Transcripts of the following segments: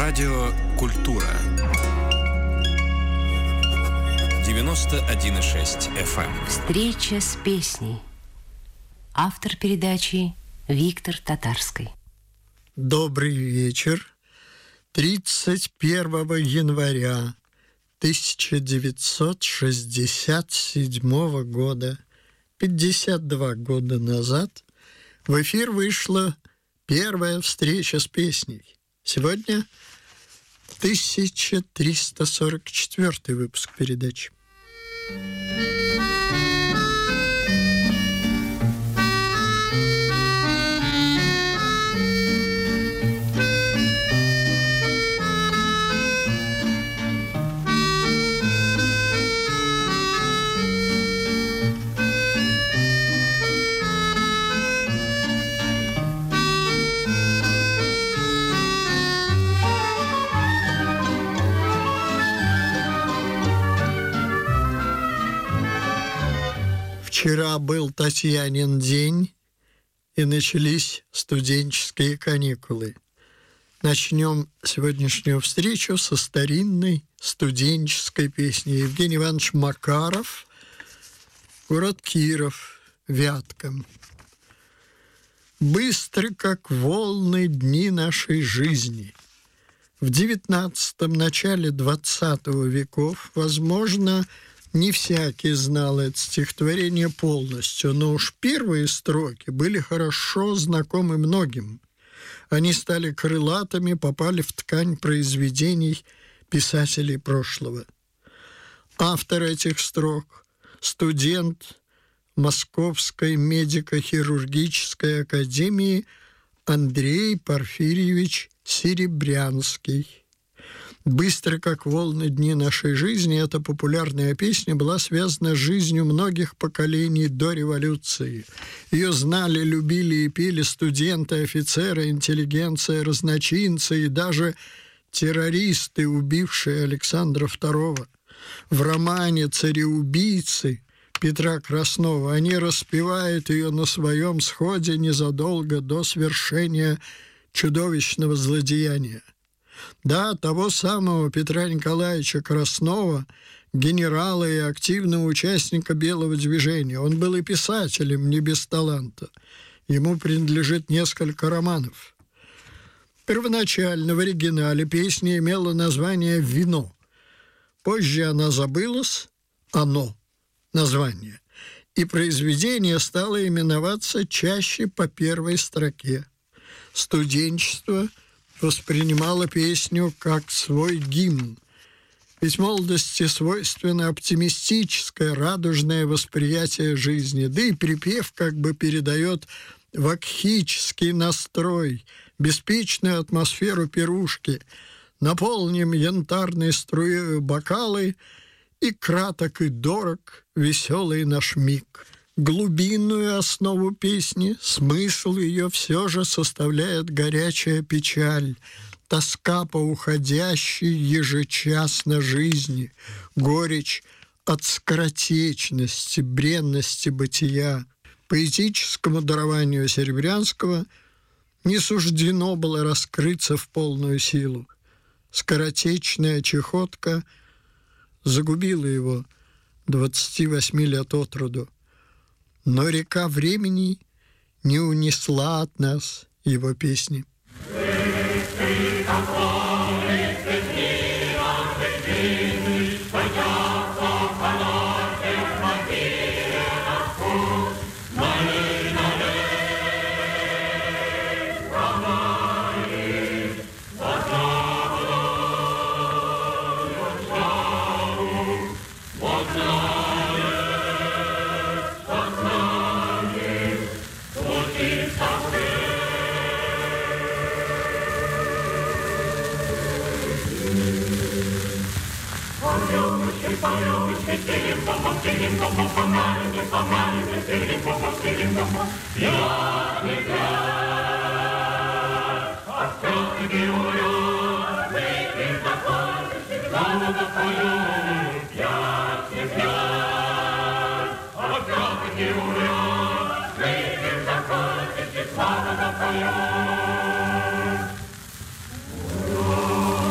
Радио «Культура». 91,6 FM. Встреча с песней. Автор передачи Виктор Татарский. Добрый вечер. 31 января 1967 года, 52 года назад, в эфир вышла первая встреча с песней. Сегодня 1344 выпуск передачи. Вчера был Татьянин день, и начались студенческие каникулы. Начнем сегодняшнюю встречу со старинной студенческой песни. Евгений Иванович Макаров, город Киров, Вятка. Быстры, как волны, дни нашей жизни. В XIX, начале XX веков, возможно, не всякий знал это стихотворение полностью, но уж первые строки были хорошо знакомы многим. Они стали крылатыми, попали в ткань произведений писателей прошлого. Автор этих строк – студент Московской медико-хирургической академии Андрей Порфирьевич Серебрянский. «Быстро, как волны, дни нашей жизни» — эта популярная песня была связана с жизнью многих поколений до революции. Ее знали, любили и пели студенты, офицеры, интеллигенция, разночинцы и даже террористы, убившие Александра II. В романе «Цареубийцы» Петра Краснова они распевают ее на своем сходе незадолго до свершения чудовищного злодеяния. Да, того самого Петра Николаевича Краснова, генерала и активного участника Белого движения. Он был и писателем, не без таланта. Ему принадлежит несколько романов. Первоначально в оригинале песня имела название «Вино». Позже она забылась, «Оно» — название, и произведение стало именоваться чаще по первой строке. Студенчество воспринимала песню как свой гимн. Ведь молодости свойственно оптимистическое, радужное восприятие жизни, да и припев как бы передает вакхический настрой, беспечную атмосферу пирушки. Наполним янтарной струей бокалы, и краток и дорог веселый наш миг. Глубинную основу песни, смысл ее все же составляет горячая печаль, тоска по уходящей ежечасно жизни, горечь от скоротечности, бренности бытия. Поэтическому дарованию Серебрянского не суждено было раскрыться в полную силу. Скоротечная чехотка загубила его 28 лет от роду. Но река времени не унесла от нас его песни. Слава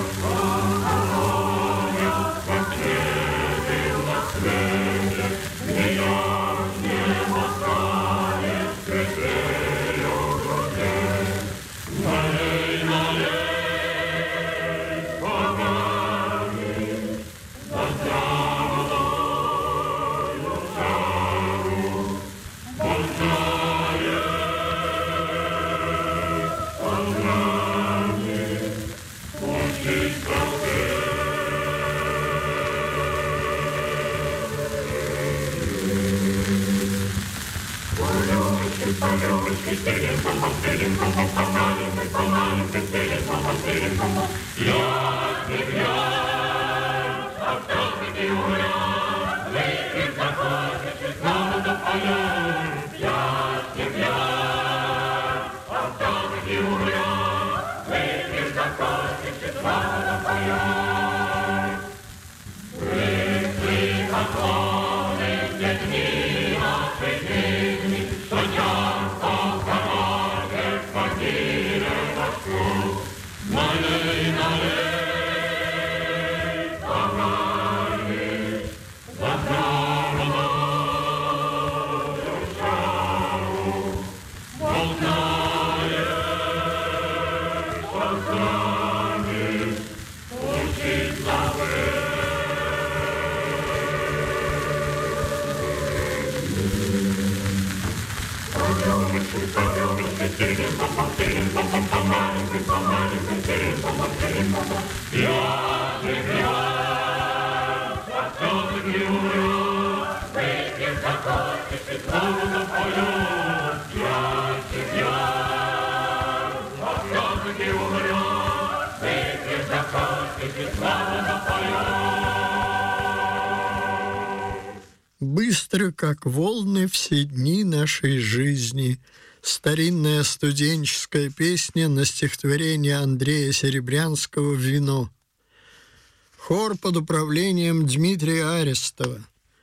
Быстро, как волны, все дни нашей жизни. Старинная студенческая песня на стихотворение Андрея Серебрянского «Вино». Хор под управлением Дмитрия Арестова.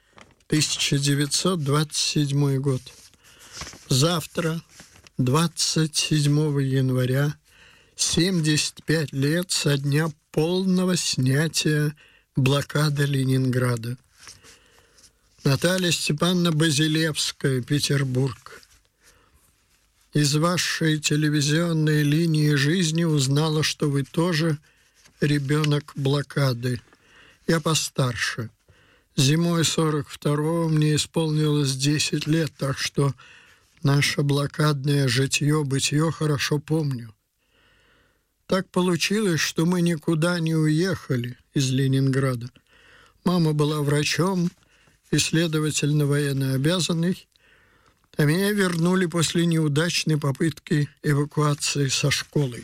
1927 год. Завтра, 27 января, 75 лет со дня полного снятия блокады Ленинграда. Наталья Степановна Базилевская, Петербург. Из вашей телевизионной линии жизни узнала, что вы тоже ребенок блокады. Я постарше. Зимой 42-го мне исполнилось 10 лет, так что наше блокадное житье-бытье хорошо помню. Так получилось, что мы никуда не уехали из Ленинграда. Мама была врачом и, следовательно, военно обязанной, а меня вернули после неудачной попытки эвакуации со школой.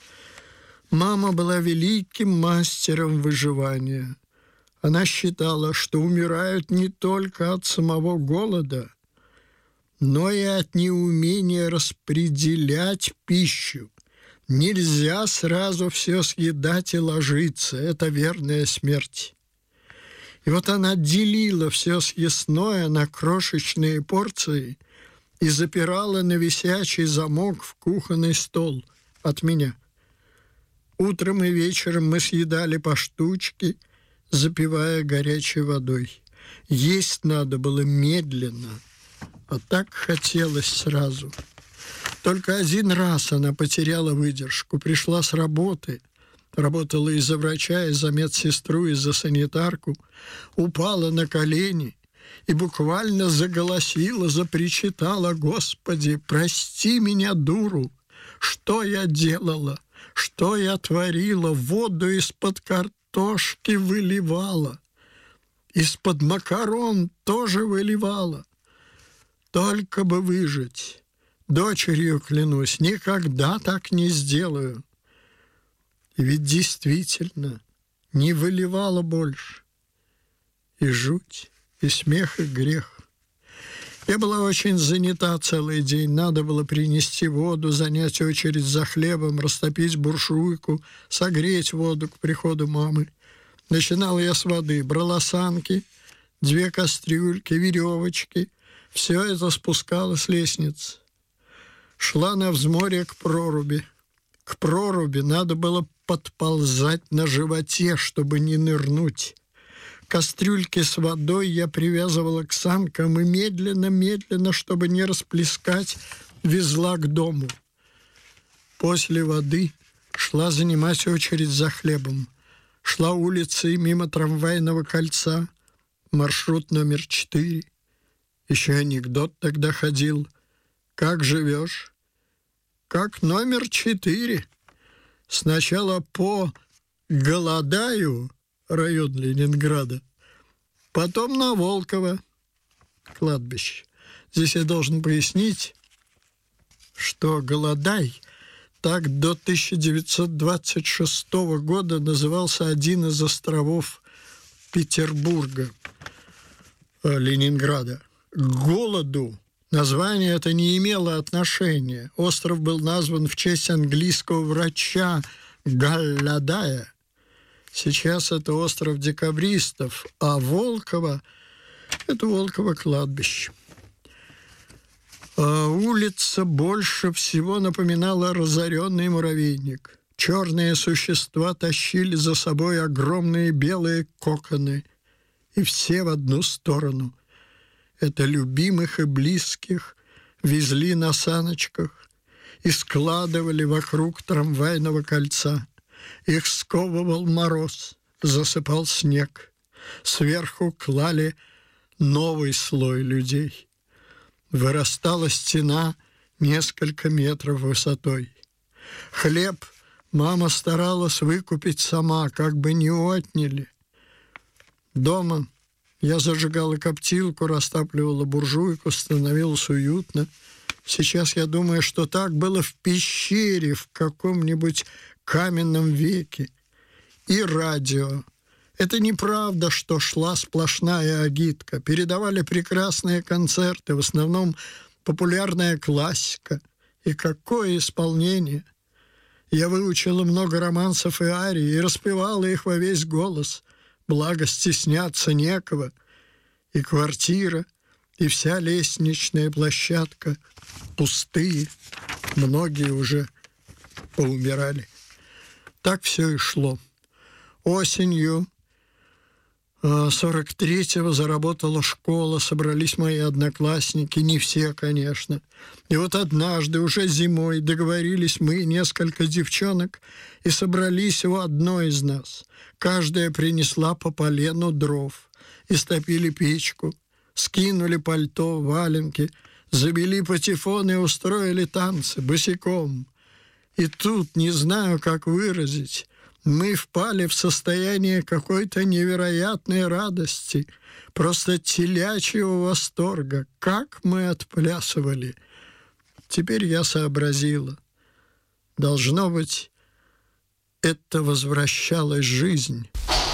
Мама была великим мастером выживания. Она считала, что умирают не только от самого голода, но и от неумения распределять пищу. Нельзя сразу все съедать и ложиться. Это верная смерть. И вот она делила все съестное на крошечные порции и запирала на висячий замок в кухонный стол от меня. Утром и вечером мы съедали по штучке, запивая горячей водой. Есть надо было медленно, а так хотелось сразу. Только один раз она потеряла выдержку, пришла с работы, работала и за врача, и за медсестру, и за санитарку, упала на колени и буквально заголосила, запричитала: «Господи, прости меня, дуру! Что я делала? Что я творила? Воду из-под картошки выливала, из-под макарон тоже выливала. Только бы выжить. Дочерью клянусь, никогда так не сделаю». И ведь действительно не выливала больше. И жуть, и смех, и грех. Я была очень занята целый день. Надо было принести воду, занять очередь за хлебом, растопить буржуйку, согреть воду к приходу мамы. Начинала я с воды, брала санки, 2 кастрюльки, веревочки. Все это спускала с лестницы. Шла на взморье к проруби. К проруби надо было подползать на животе, чтобы не нырнуть. Кастрюльки с водой я привязывала к санкам и медленно, чтобы не расплескать, везла к дому. После воды шла занимать очередь за хлебом. Шла улицей мимо трамвайного кольца, маршрут номер 4. Еще анекдот тогда ходил. «Как живешь?» «Как номер 4. Сначала по Голодаю, район Ленинграда, потом на Волково, кладбище». Здесь я должен пояснить, что Голодай, так до 1926 года назывался один из островов Петербурга, Ленинграда. К голоду название это не имело отношения. Остров был назван в честь английского врача Голодая. Сейчас это остров декабристов, а Волково – это Волково кладбище. Улица больше всего напоминала разоренный муравейник. Черные существа тащили за собой огромные белые коконы, и все в одну сторону. Это любимых и близких везли на саночках и складывали вокруг трамвайного кольца. Их сковывал мороз, засыпал снег. Сверху клали новый слой людей. Вырастала стена несколько метров высотой. Хлеб мама старалась выкупить сама, как бы не отняли. Дома я зажигала коптилку, растапливала буржуйку, становилось уютно. Сейчас я думаю, что так было в пещере в каком-нибудь каменном веке. И радио. Это неправда, что шла сплошная агитка. Передавали прекрасные концерты, в основном популярная классика. И какое исполнение! Я выучила много романсов и арий и распевала их во весь голос. Благо стесняться некого. И квартира, и вся лестничная площадка пустые. Многие уже поумирали. Так все и шло. Осенью 43-го заработала школа, собрались мои одноклассники, не все, конечно. И вот однажды, уже зимой, договорились мы, несколько девчонок, и собрались у одной из нас. Каждая принесла по полену дров, истопили печку, скинули пальто, валенки, завели патефон и устроили танцы босиком. И тут, не знаю, как выразить, мы впали в состояние какой-то невероятной радости, просто телячьего восторга. Как мы отплясывали! Теперь я сообразила. Должно быть, это возвращалась жизнь.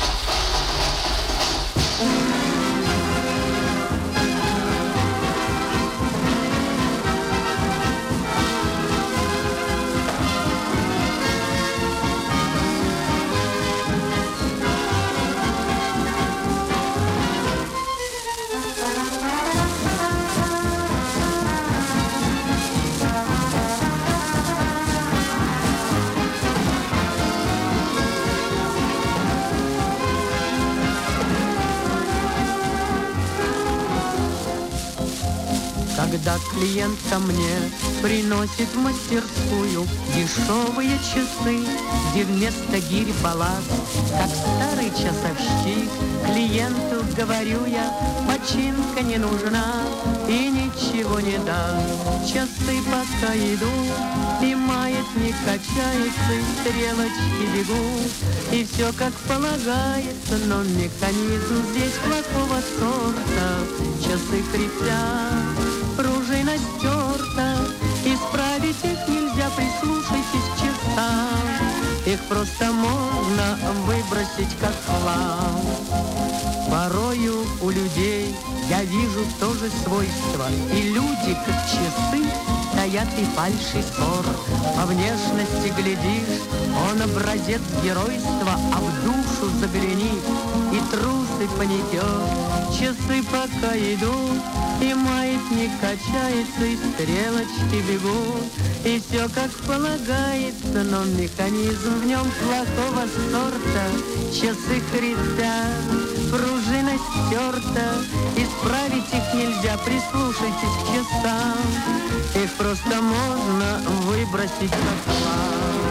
Когда клиент ко мне приносит в мастерскую дешевые часы, где вместо гирь баллад, как старый часовщик, клиенту говорю я, починка не нужна и ничего не даст. Часы пока идут, и маятник качается, и стрелочки бегут, и все как полагается, но механизм здесь плохого сорта. Часы хрипят, пружина стерта, исправить их нельзя, прислушайтесь к часам. Их просто можно выбросить как хлам. Порою у людей я вижу тоже свойства, и люди, как часы, стоят и фальши ссор. По внешности глядишь, он образец геройства, а в душу загляни, и трусы понесет. Часы пока идут, и маятник качается, и стрелочки бегут, и все как полагается, но механизм в нем плохого сорта. Часы хрипят, пружина стерта, исправить их нельзя, прислушайтесь к часам. Их просто можно выбросить как хлам.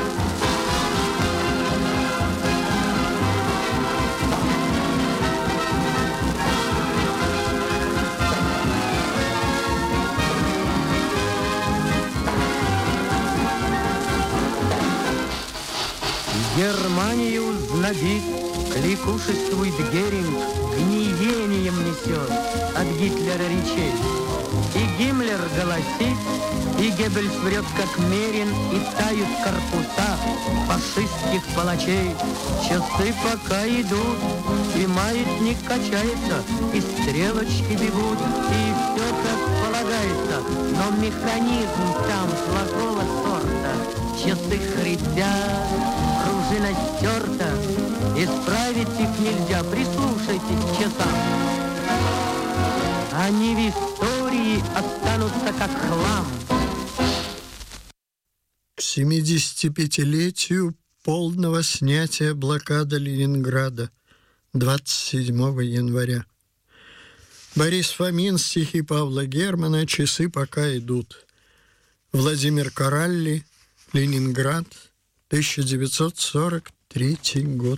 Германию знобит, кликушествует Геринг, гниением несет от Гитлера речей. И Гиммлер голосит, и Геббельс врет, как Мерин, и тают корпуса фашистских палачей. Часы пока идут, и маятник качается, и стрелочки бегут, и все как полагается. Но механизм там плохого сорта. Часы хрипят, пружина стерта, исправить их нельзя, прислушайтесь к часам. Они в истории останутся как хлам. К 75-летию полного снятия блокады Ленинграда 27 января. Борис Фомин, стихи Павла Германа «Часы пока идут». Владимир Коралли, Ленинград, 1943 год.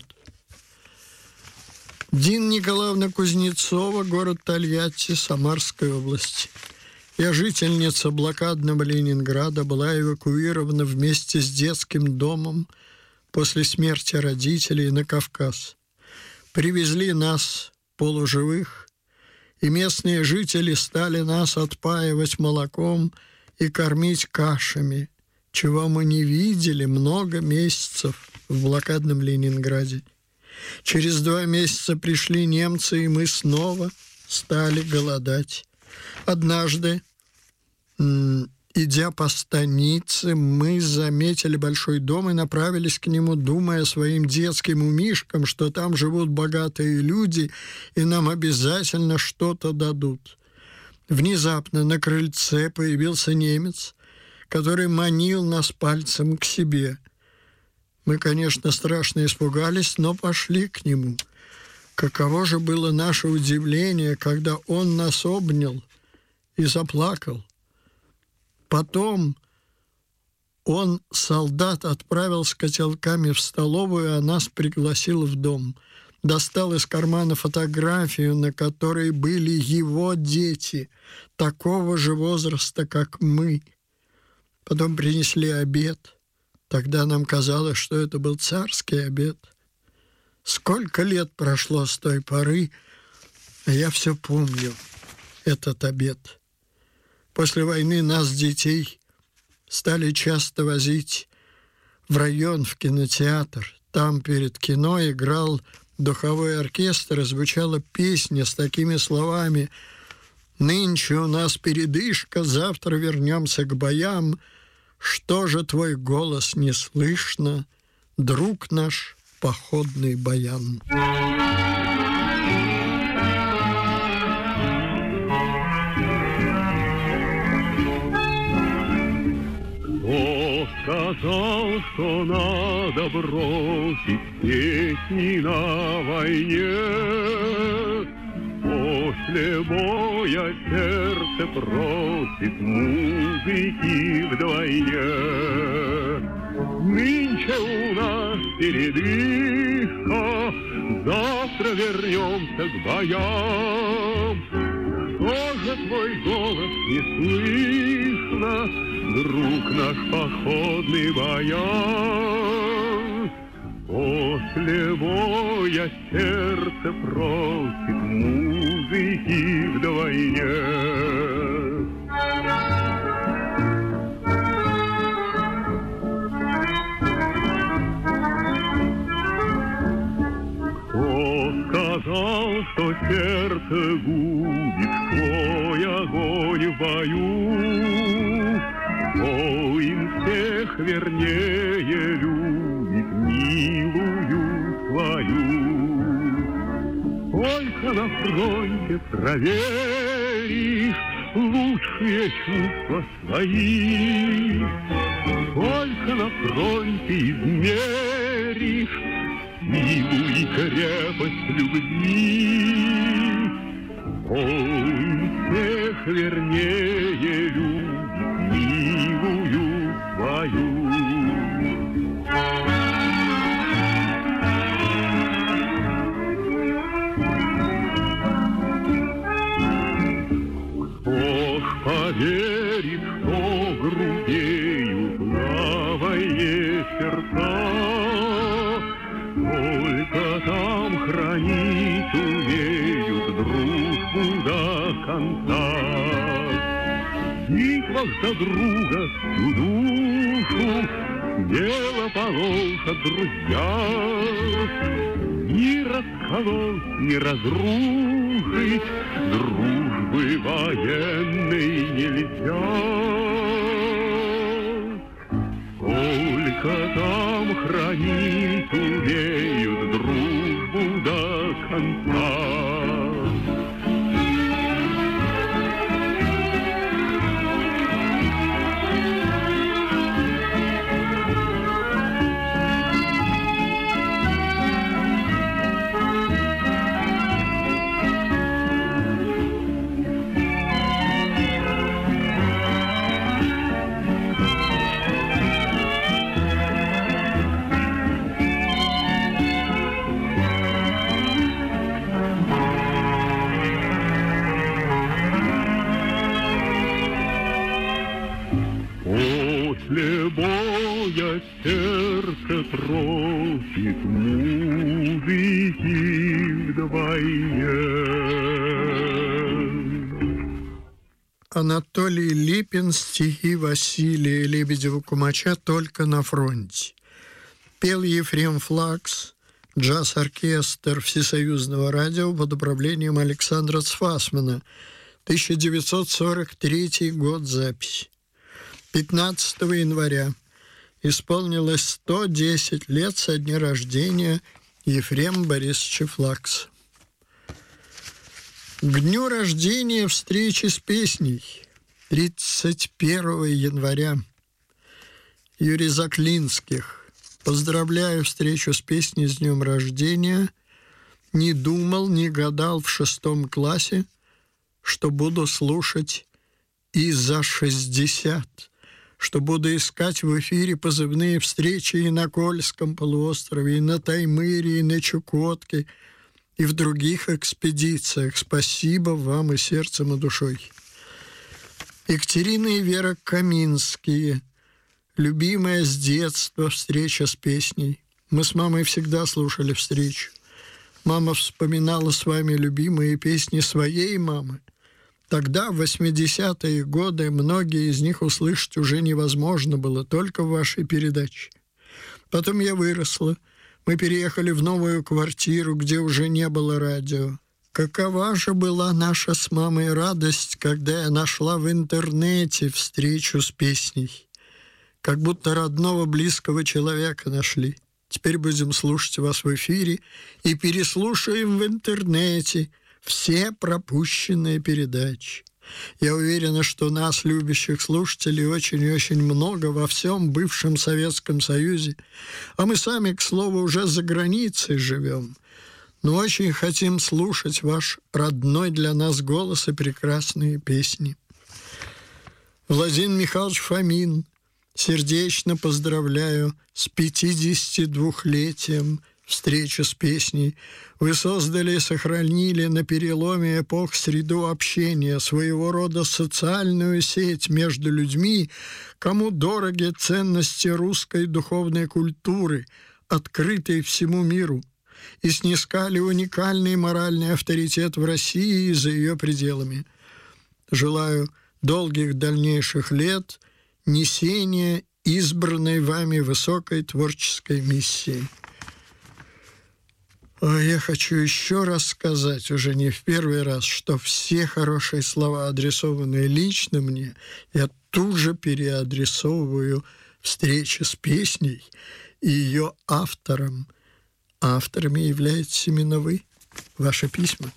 Дина Николаевна Кузнецова, город Тольятти, Самарской области. Я, жительница блокадного Ленинграда, была эвакуирована вместе с детским домом после смерти родителей на Кавказ. Привезли нас, полуживых, и местные жители стали нас отпаивать молоком и кормить кашами, чего мы не видели много месяцев в блокадном Ленинграде. Через 2 месяца пришли немцы, и мы снова стали голодать. Однажды, идя по станице, мы заметили большой дом и направились к нему, думая своим детским умишкам, что там живут богатые люди, и нам обязательно что-то дадут. Внезапно на крыльце появился немец, который манил нас пальцем к себе. Мы, конечно, страшно испугались, но пошли к нему. Каково же было наше удивление, когда он нас обнял и заплакал. Потом он, солдат, отправил с котелками в столовую, а нас пригласил в дом. Достал из кармана фотографию, на которой были его дети, такого же возраста, как мы. Потом принесли обед. Тогда нам казалось, что это был царский обед. Сколько лет прошло с той поры, а я все помню этот обед. После войны нас, детей, стали часто возить в район, в кинотеатр. Там перед кино играл духовой оркестр, и звучала песня с такими словами: «Нынче у нас передышка, завтра вернемся к боям. Что же твой голос не слышно, друг наш походный баян?» Кто сказал, что надо бросить песни на войне? После боя сердце просит музыки вдвойне. Нынче у нас передышка, завтра вернемся к боям. Что же твой голос не слышно, друг наш походный баян? После боя сердце просит музыки вдвойне. Кто сказал, что сердце губит свой огонь в бою? Кто им всех вернее любит милую свою? Только на фронте проверишь лучшие чувства свои. Только на фронте измеришь силу и крепость любви. Он всех вернее любит милую свою. Кто ж поверит, что грудеют правые сердца? Только там хранить умеют дружбу до конца. битвах за друга всю душу дело положат друзья. Ни расколоть, ни разрушить дружбы военной нельзя. Только там хранить умеют дружбу до конца. После боя сердце просит музыки вдвойне. Анатолий Липин, стихи Василия Лебедева-Кумача «Только на фронте». Пел Ефрем Флакс, джаз-оркестр Всесоюзного радио под управлением Александра Цфасмана, 1943 год записи. 15 января исполнилось 110 лет со дня рождения Ефрема Борисовича Флакса. К дню рождения встречи с песней 31 января Юрий Заклинских. Поздравляю встречу с песней с днем рождения. Не думал, не гадал в 6 классе, что буду слушать и за 60, что буду искать в эфире позывные встречи и на Кольском полуострове, и на Таймыре, и на Чукотке, и в других экспедициях. Спасибо вам и сердцем, и душой. Екатерина и Вера Каминские. Любимая с детства встреча с песней. Мы с мамой всегда слушали встречу. Мама вспоминала с вами любимые песни своей мамы. Тогда, в 80-е годы, многие из них услышать уже невозможно было, только в вашей передаче. Потом я выросла. Мы переехали в новую квартиру, где уже не было радио. Какова же была наша с мамой радость, когда я нашла в интернете встречу с песней. Как будто родного, близкого человека нашли. Теперь будем слушать вас в эфире и переслушаем в интернете все пропущенные передачи. Я уверена, что нас, любящих слушателей, очень и очень много во всем бывшем Советском Союзе. А мы сами, к слову, уже за границей живем. Но очень хотим слушать ваш родной для нас голос и прекрасные песни. Владимир Михайлович Фомин, сердечно поздравляю с 52-летием встречи с песней. Вы создали и сохранили на переломе эпох среду общения, своего рода социальную сеть между людьми, кому дороги ценности русской духовной культуры, открытой всему миру, и снискали уникальный моральный авторитет в России и за ее пределами. Желаю долгих дальнейших лет несения избранной вами высокой творческой миссии. Я хочу еще раз сказать, уже не в первый раз, что все хорошие слова, адресованные лично мне, я тут же переадресовываю встрече с песней и ее автором. Авторами являетесь именно вы, ваши письма.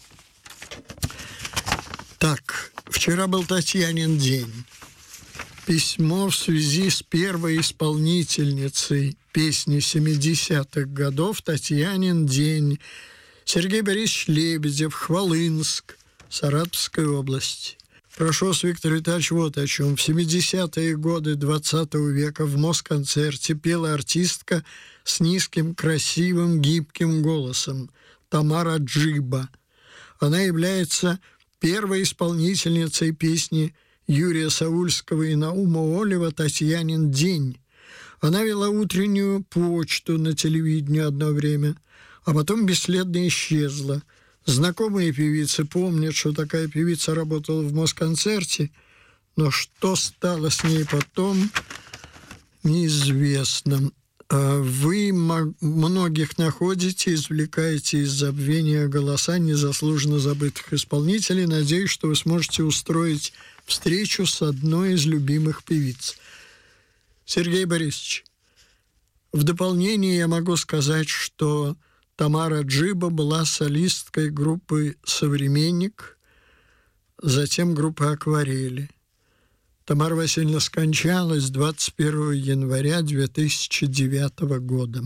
Так, вчера был Татьянин день. Письмо в связи с первой исполнительницей песни 70-х годов «Татьянин день». Сергей Борисович Лебедев, Хвалынск, Саратовской области. Прошу вас, Виктор Витальевич, вот о чем. В 70-е годы 20 века в Москонцерте пела артистка с низким, красивым, гибким голосом Тамара Джиба. Она является первой исполнительницей песни Юрия Саульского и Наума Олева «Татьянин день». Она вела утреннюю почту на телевидении одно время, а потом бесследно исчезла. Знакомые певицы помнят, что такая певица работала в Москонцерте, но что стало с ней потом, неизвестно. Вы многих находите, извлекаете из забвения голоса незаслуженно забытых исполнителей. Надеюсь, что вы сможете устроить встречу с одной из любимых певиц. Сергей Борисович, в дополнение я могу сказать, что Тамара Джиба была солисткой группы «Современник», затем группы «Акварели». Тамара Васильевна скончалась 21 января 2009 года.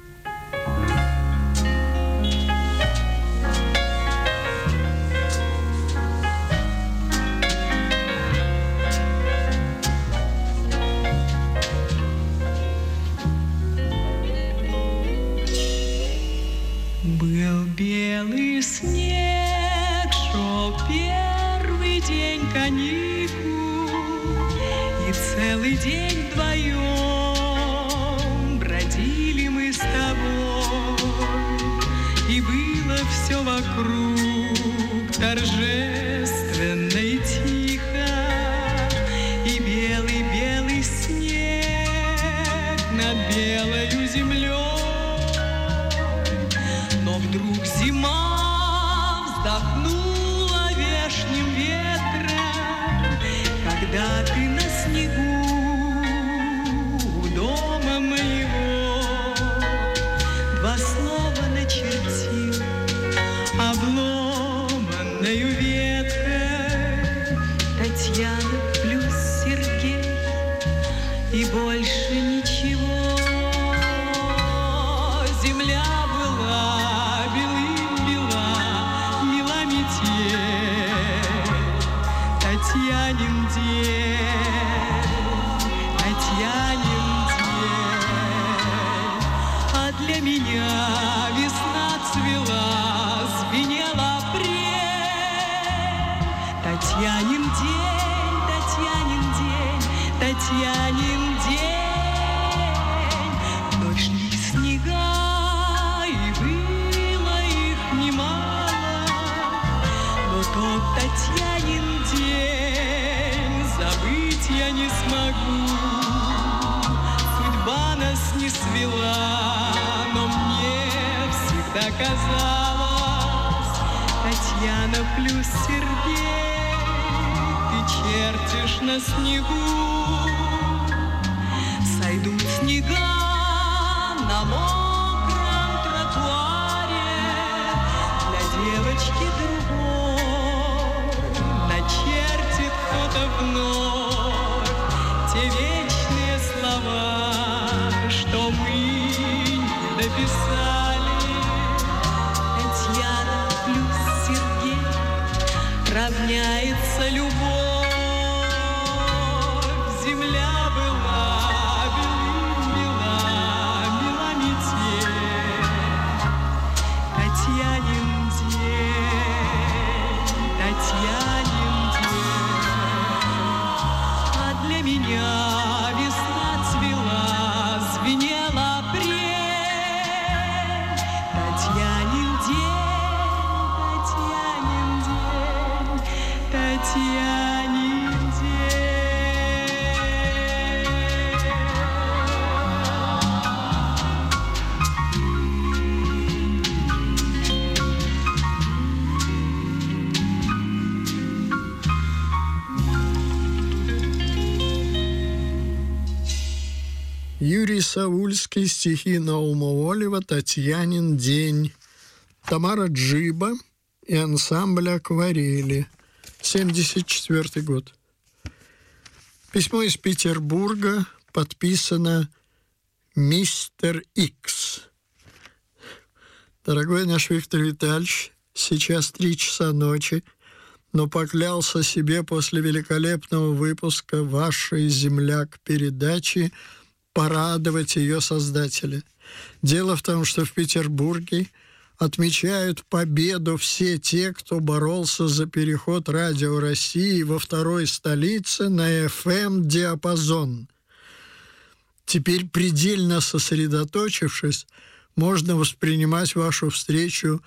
Был белый снег, шел первый день каникул, и целый день вдвоем бродили мы с тобой, и было все вокруг торжественно и тихо, и белый-белый снег над белою землей. Но вдруг зима вздохнула вешним ветром, когда ты на снегу у дома моего два слова начертил обломанною веткой: Татьяна плюс Сергей, и больше ничего. Земля была белым-бела, мила метель, Татьянин день, Татьянин день. А для меня весна цвела, звенела апрель. Татьянин день, Татьянин день, Татьянин день. Вновь шли снега, и было их немало, но тот Татьянин день забыть я не смогу. Судьба нас не свела, но мне всегда казалось: Татьяна плюс Сергей, ты чертишь на снегу. Сойдут снега на мокром тротуаре, для девочки другой начертит кто-то вновь те вечные слова, что мы не дописали. Татьяна плюс Сергей равняется любовь. Земля была белым-бела, мила метель, Татьянин день, Татьянин день. А для меня весна цвела, звенела апрель. Татьянин день, Татьянин день, Татьянин день. Юрий Саульский, стихи Наума Олева, «Татьянин день». Тамара Джиба и ансамбль «Акварели», 1974 год. Письмо из Петербурга, подписано «Мистер Икс». Дорогой наш Виктор Витальевич, сейчас 3 часа ночи, но поклялся себе после великолепного выпуска вашей «Земляк» передачи порадовать ее создателя. Дело в том, что в Петербурге отмечают победу все те, кто боролся за переход Радио России во второй столице на FM-диапазон. Теперь, предельно сосредоточившись, можно воспринимать вашу встречу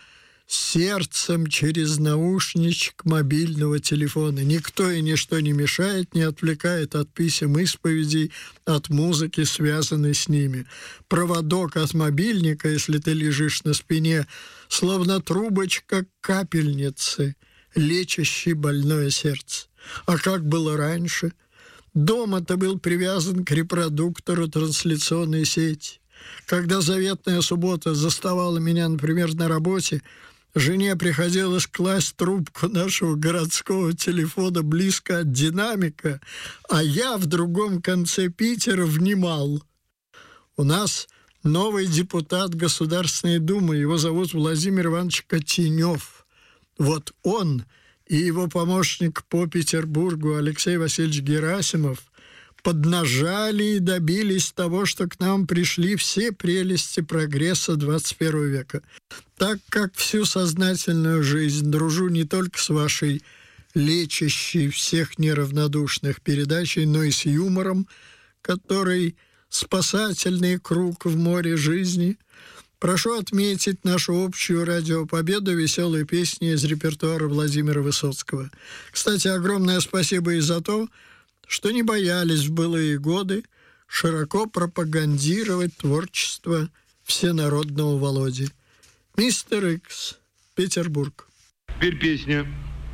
сердцем через наушничек мобильного телефона. Никто и ничто не мешает, не отвлекает от писем, исповедей, от музыки, связанной с ними. Проводок от мобильника, если ты лежишь на спине, словно трубочка капельницы, лечащей больное сердце. А как было раньше? Дома ты был привязан к репродуктору трансляционной сети. Когда заветная суббота заставала меня, например, на работе, жене приходилось класть трубку нашего городского телефона близко от динамика, а я в другом конце Питера внимал. У нас новый депутат Государственной Думы, его зовут Владимир Иванович Котенев. Вот он и его помощник по Петербургу Алексей Васильевич Герасимов поднажали и добились того, что к нам пришли все прелести прогресса 21 века. Так как всю сознательную жизнь дружу не только с вашей лечащей всех неравнодушных передачей, но и с юмором, который спасательный круг в море жизни, прошу отметить нашу общую радиопобеду «Веселые песни» из репертуара Владимира Высоцкого. Кстати, огромное спасибо и за то, что не боялись в былые годы широко пропагандировать творчество всенародного Володи. Мистер Икс, Петербург. Теперь песня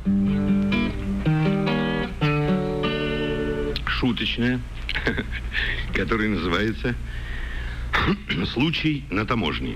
шуточная, которая называется «Случай на таможне».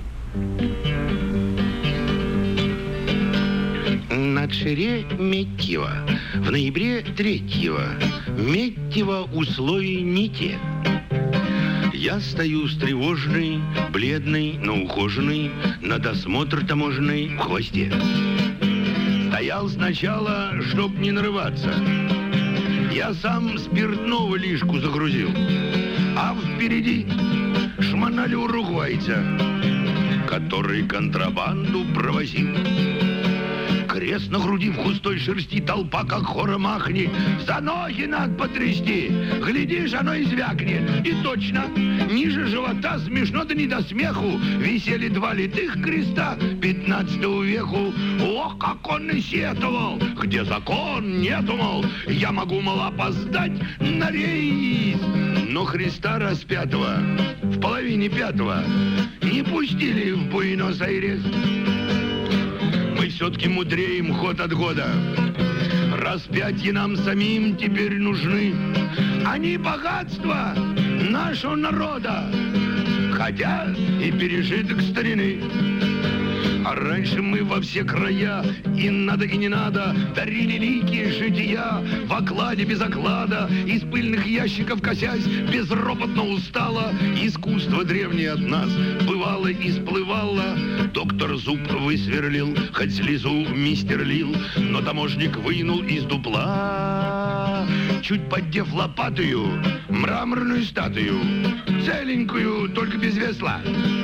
На Шереметьево в ноябре 3-го Метьево условий не те. Я стою встревоженный, бледный, но ухоженный, на досмотр таможенный в хвосте. Стоял сначала, чтоб не нарываться. Я сам спиртного лишку загрузил, а впереди шмонали уругвайца, который контрабанду провозил. Крест на груди в густой шерсти, толпа как хором ахни. За ноги надо потрясти, глядишь, оно и звякнет. И точно, ниже живота, смешно да не до смеху, висели 2 литых креста 15 веку. Ох, как он и сетовал, где закон нету, мол, я могу, мол, опоздать на рейс. Но Христа распятого в половине 5-го не пустили в Буэнос-Айрес. Мы все-таки мудреем ход от года. Распятие нам самим теперь нужны. Они богатство нашего народа, хотя и пережиток старины. А раньше мы во все края, и надо, и не надо, дарили лики жития в окладе без оклада, из пыльных ящиков косясь, безропотно устало. Искусство древнее от нас бывало и сплывало. Доктор зуб высверлил, хоть слезу мистер лил, но таможник вынул из дупла, чуть поддев лопатою, мраморную статую, целенькую, только без весла.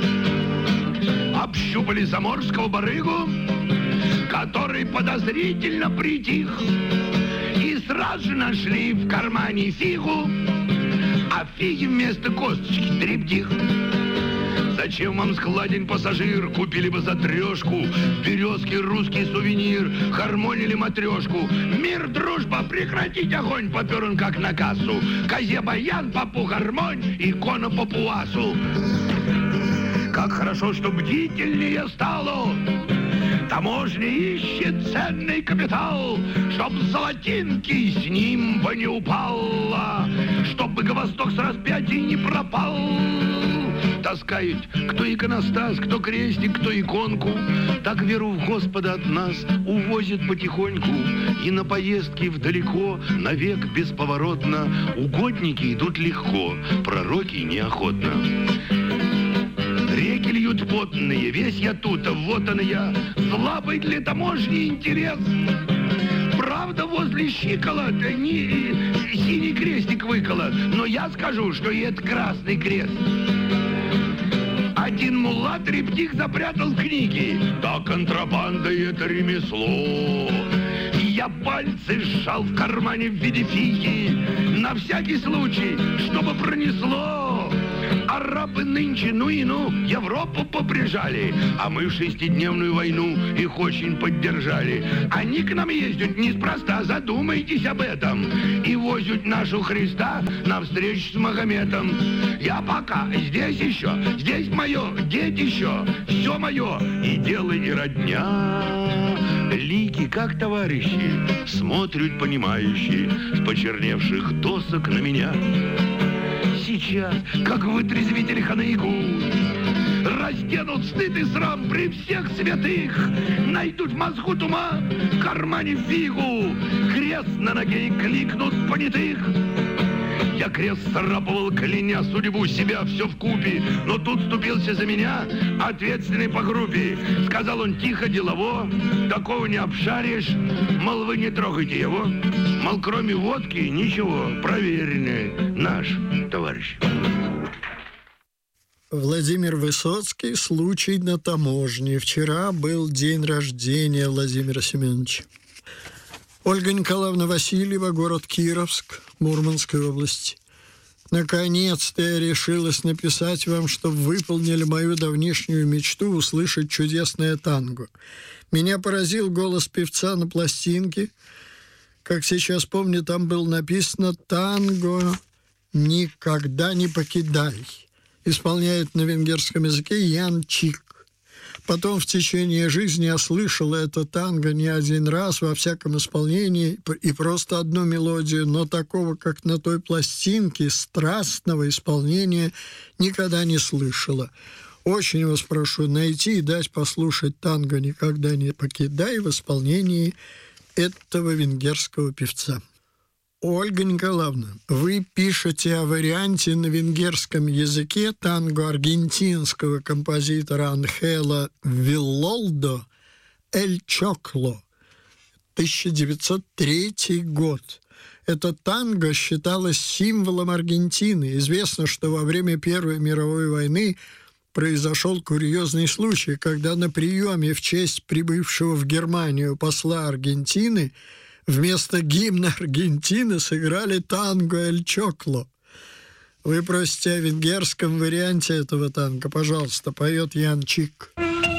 Общупали заморского барыгу, который подозрительно притих, и сразу же нашли в кармане фигу, а фиги вместо косточки трептих. Зачем вам складен пассажир? Купили бы за 3, березки русский сувенир, хармонили матрешку. Мир, дружба, прекратить огонь, попер он как на кассу. Козе баян, попу гармонь, икона папуасу. Как хорошо, что бдительнее стало. Таможня ищет ценный капитал, чтоб золотинки с ним бы не упало, чтобы Восток с распятий не пропал. Таскают кто иконостас, кто крестик, кто иконку. Так веру в Господа от нас увозят потихоньку. И на поездки вдалеко, навек бесповоротно, угодники идут легко, пророки неохотно. Реки льют потные, весь я тут, вот он я, слабый для таможни интерес. Правда, возле щиколот синий крестик выколот, но я скажу, что и это красный крест. Один мулла трептих запрятал в книге, да контрабанда это ремесло. Я пальцы сжал в кармане в виде фиги, на всякий случай, чтобы пронесло. Араб Европы нынче, Европу поприжали, а мы в 6-дневную войну их очень поддержали. Они к нам ездят неспроста, задумайтесь об этом, и возят нашу Христа навстречу с Магометом. Я пока здесь еще, здесь мое, дети еще, все мое, и дело, и родня. Лики, как товарищи, смотрят понимающие с почерневших досок на меня. Сейчас, как вытрезвитель Ханаигу, разденут стыд и срам при всех святых, найдут в мозгу тума, в кармане фигу, крест на ноге и кликнут понятых. Я крест царапывал, кляня судьбу себя все вкупе, но тут вступился за меня ответственный по группе. Сказал он тихо, делово, такого не обшаришь, мол, вы не трогайте его, мол, кроме водки ничего, проверенный наш товарищ. Владимир Высоцкий. Случай на таможне. Вчера был день рождения Владимира Семеновича. Ольга Николаевна Васильева, город Кировск, Мурманской области. Наконец-то я решилась написать вам, чтобы выполнили мою давнишнюю мечту услышать чудесное танго. Меня поразил голос певца на пластинке. Как сейчас помню, там было написано «Танго никогда не покидай». Исполняет на венгерском языке Ян Чик. Потом в течение жизни я слышал это танго не один раз во всяком исполнении и просто одну мелодию, но такого, как на той пластинке, страстного исполнения никогда не слышала. Очень вас прошу найти и дать послушать танго «Никогда не покидай» в исполнении этого венгерского певца. Ольга Николаевна, вы пишете о варианте на венгерском языке танго аргентинского композитора Анхела Виллолдо «Эль Чокло», 1903 год. Это танго считалось символом Аргентины. Известно, что во время Первой мировой войны произошел курьезный случай, когда на приеме в честь прибывшего в Германию посла Аргентины вместо гимна Аргентины сыграли танго «Эль Чокло». Вы просите о венгерском варианте этого танго. Пожалуйста, поет Ян Чик.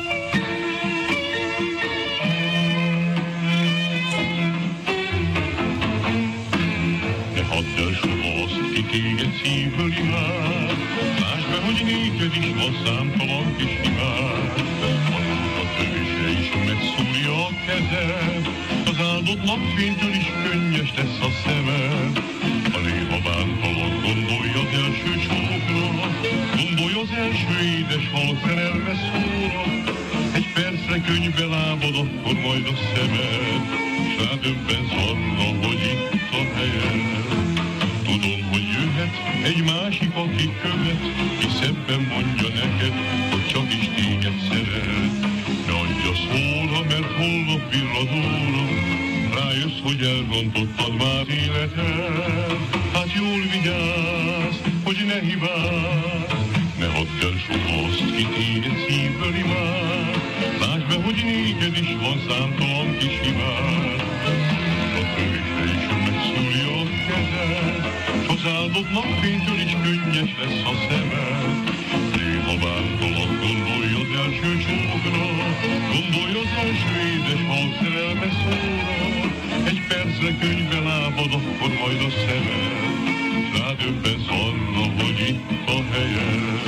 Az áldott napfénytől is könnyes lesz a szemed. A léhabántolod, gondolj az első csókra, gondolj az első édes hal szerelme szóra. Egy percre könyvbe lábad, akkor majd a szemed, s rádöbbensz arra, hogy itt a helyed. Tudom, hogy jöhet egy másik, aki követ, és szebben mondja neked, hogy csak is téged szeret. Ne adj a szóra, mert holnap villadóra rájössz, hogy elrontottad már életed. Hát jól vigyázz, hogy ne hibázz, ne add el soha azt, ki téged szívből imád. Lásd be, hogy néked is van számtalan kis hibád. A törése is megszúrja a kezed, s az áldott napfénytől is könnyes lesz a szemed. Néha bántalan gondolj az első csókra, gondolj az első édes hal szerelme szóra. Egy percre könyvbe lábad, akkor majd a szemed, s rádöbbensz arra, hogy itt a helyed.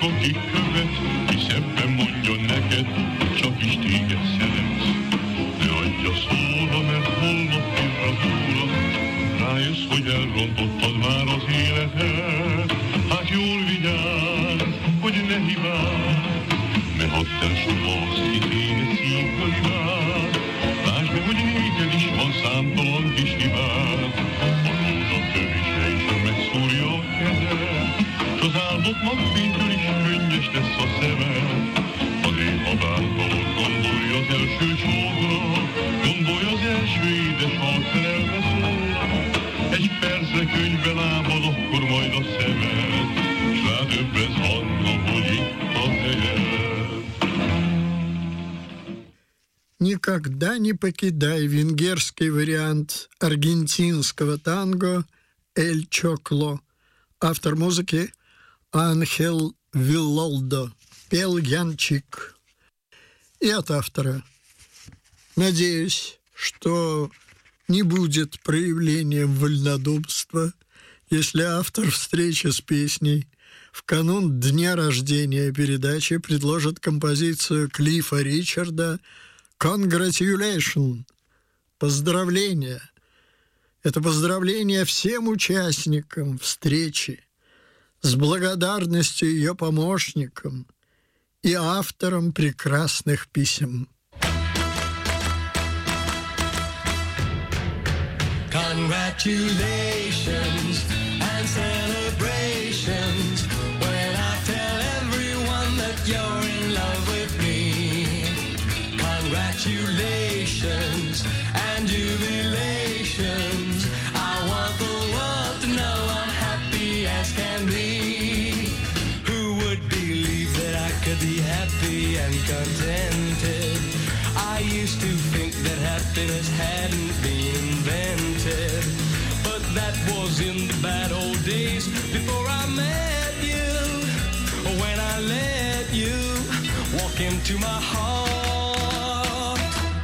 titkot kikövet, hisz ebben mondja neked, csak is téged szeretsz. Ne adja szóra, mert holnap pirratúra, rájössz, hogy elrontottad már az életet. Hát jól vigyázz, hogy ne hibáld, ne hadd el soha azt hiténe szívből imád. Lásd meg, hogy néked is van számtalan kis hibád, a rózsa tövése is megszúrja a kezed, s az áldott napfénytől is könnyes lesz a szemed. Ha néha bántalod, gondolj az első csókra, gondolj az első édes halszerelme szóra. Egy percre könyvbe lábad, akkor majd a szemed, s rádöbbez arra, hogy itt a helyed. «Никогда не покидай» — венгерский вариант аргентинского танго «Эль Чокло». Автор музыки Анхел Виллолдо. Пел Янчик. И от автора. Надеюсь, что не будет проявлением вольнодумства, если автор встречи с песней в канун дня рождения передачи предложит композицию Клиффа Ричарда «Congratulations» – поздравления. Это поздравление всем участникам встречи с благодарностью ее помощникам и авторам прекрасных писем. Congratulations and celebrations when I tell everyone that you're in love with me. Congratulations and jubilations. I want the world to know I'm happy as can be. Who would believe that I could be happy and contented? I used to think that happiness hadn't been invented, but that was in the bad old days before I met you. When I let you walk into my heart.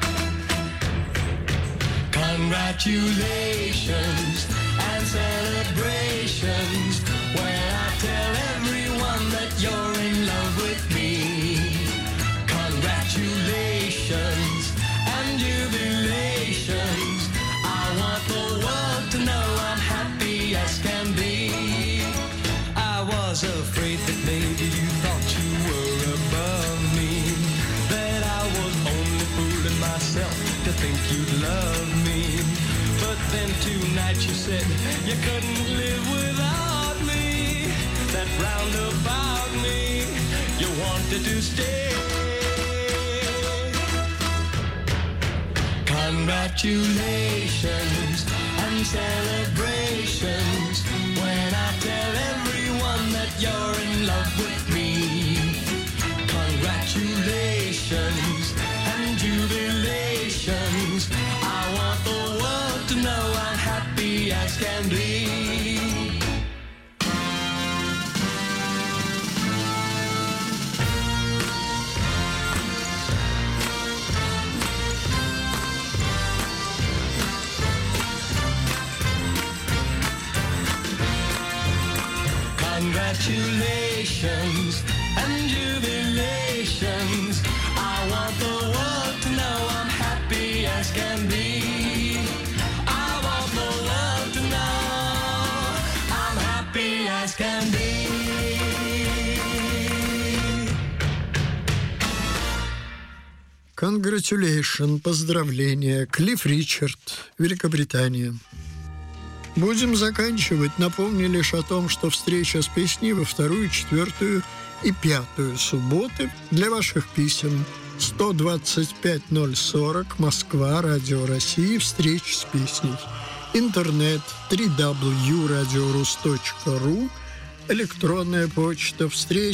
Congratulations and celebrations when I tell everyone that you're in love with me. Congratulations and jubilations. I want the world to know I'm happy as can be. I was afraid that maybe you thought you were above me, that I was only fooling myself to think you'd love me. But then tonight you said you couldn't live without me, that roundabout me you wanted to stay. Congratulations and celebrations when I tell everyone that you're in love with me. Congratulations and jubilations. I want the world to know I'm happy as can be. Congratulations and jubilations. I want the world to know I'm happy as can be. I want the world to know I'm happy as can be. Congratulations, поздравления. Клифф Ричард, Великобритания. Будем заканчивать. Напомню лишь о том, что встреча с песней во 2-ю, 4-ю и 5-ю субботы для ваших писем 125-040, Москва, Радио России, встреча с песней. Интернет www.radiorus.ru, электронная почта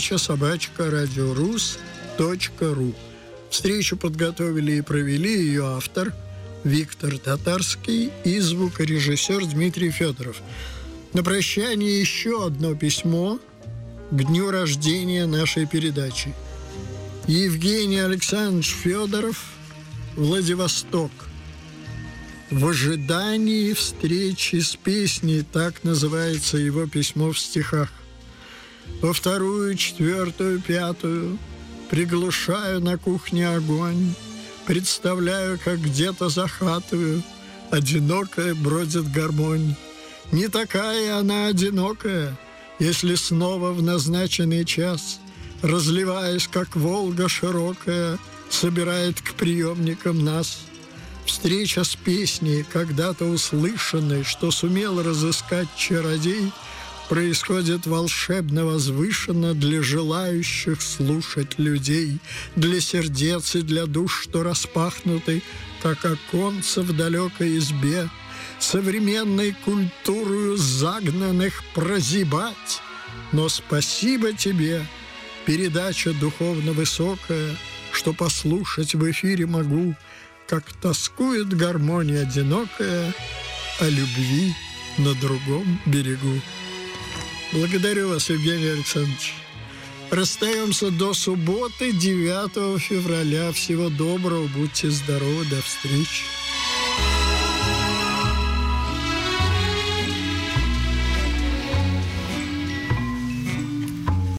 встреча@radiorus.ru. Встречу подготовили и провели ее автор Виктор Татарский и звукорежиссер Дмитрий Федоров. На прощание еще одно письмо к дню рождения нашей передачи. Евгений Александрович Федоров, Владивосток. В ожидании встречи с песней, так называется его письмо в стихах. во вторую, четвертую, пятую. Приглушаю на кухне огонь, представляю, как где-то за хатою одинокая бродит гармонь. Не такая она одинокая, если снова в назначенный час, разливаясь, как Волга широкая, собирает к приемникам нас. Встреча с песней, когда-то услышанной, что сумел разыскать чародей, происходит волшебно возвышенно для желающих слушать людей, для сердец и для душ, что распахнуты, как оконца в далекой избе, современной культурою загнанных прозябать. Но спасибо тебе, передача духовно высокая, что послушать в эфире могу, как тоскует гармония одинокая о любви на другом берегу. Благодарю вас, Евгений Александрович. Расстаемся до субботы, 9 февраля. Всего доброго, будьте здоровы, до встречи.